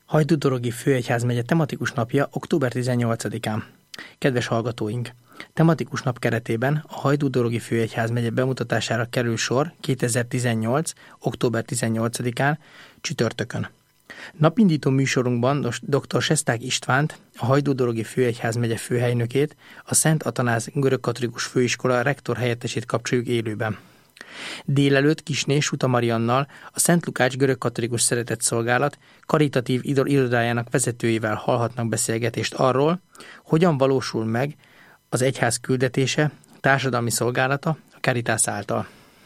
Hajdúdorogi Főegyházmegye tematikus napja október 18-án. Kedves hallgatóink! Tematikus nap keretében a Hajdúdorogi Főegyházmegye bemutatására kerül sor 2018. október 18-án csütörtökön. Napindító műsorunkban dr. Sesták Istvánt, a Hajdúdorogi Főegyházmegye főhelynökét, a Szent Atanáz görögkatolikus főiskola rektor helyettesét kapcsoljuk élőben. Délelőtt Kisné Suta Mariannal, a Szent Lukács görögkatolikus szeretetszolgálat karitatív irodájának vezetőjével hallhatnak beszélgetést arról, hogyan valósul meg az egyház küldetése, társadalmi szolgálata a Caritas által.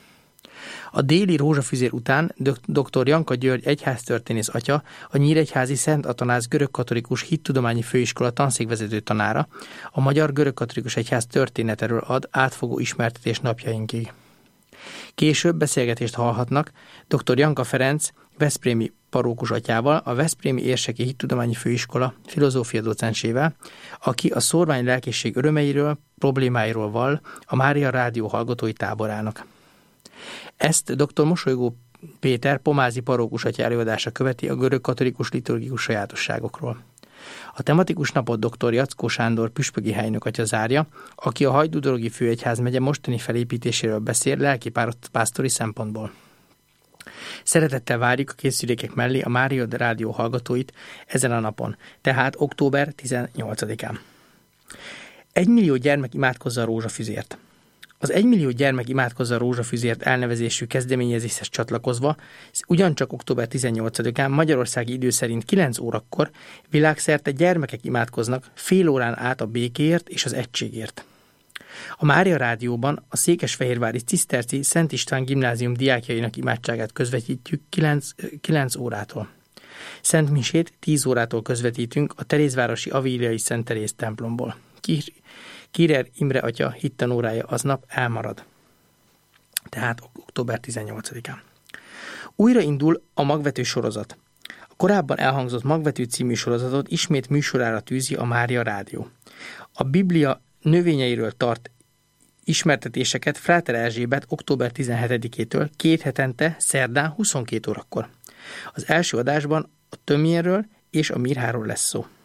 A déli rózsafüzér után dr. Janka György egyháztörténész atya, a Nyíregyházi Szent Atanáz görögkatolikus hittudományi főiskola tanszékvezető tanára a Magyar Görögkatolikus Egyház történetéről ad átfogó ismertetés napjainkig. Később beszélgetést hallhatnak dr. Janka Ferenc veszprémi parókus atyával, a Veszprémi Érseki Hittudományi Főiskola filozófia docensével, aki a szórvány lelkészség örömeiről, problémáiról vall a Mária Rádió hallgatói táborának. Ezt dr. Mosolygó Péter pomázi parókus atya előadása követi a görögkatolikus liturgikus sajátosságokról. A tematikus napot dr. Jackó Sándor püspöki helynök atya zárja, aki a Hajdúdorogi Főegyházmegye mostani felépítéséről beszél lelkipásztori szempontból. Szeretettel várjuk a készülékek mellé a Mária Rádió hallgatóit ezen a napon, tehát október 18-án. 1 millió gyermek imádkozza a rózsafüzért. Az 1 millió gyermek imádkozza a rózsafüzért elnevezésű kezdeményezéshez csatlakozva, ugyancsak október 18-án Magyarországi idő szerint 9 órakor világszerte gyermekek imádkoznak fél órán át a békéért és az egységért. A Mária Rádióban a székesfehérvári ciszterci Szent István gimnázium diákjainak imádságát közvetítjük 9 órától. Szent misét 10 órától közvetítünk a Terézvárosi Avíliai Szent Teréz templomból. Kirer Imre atya hittanórája aznap elmarad. Tehát október 18-án. Újra indul a magvető sorozat. A korábban elhangzott Magvető című sorozatot ismét műsorára tűzi a Mária Rádió. A Biblia növényeiről tart ismertetéseket Fráter Erzsébet október 17-től 2 hetente szerdán 22 órakor. Az első adásban a tömjénről és a mirháról lesz szó.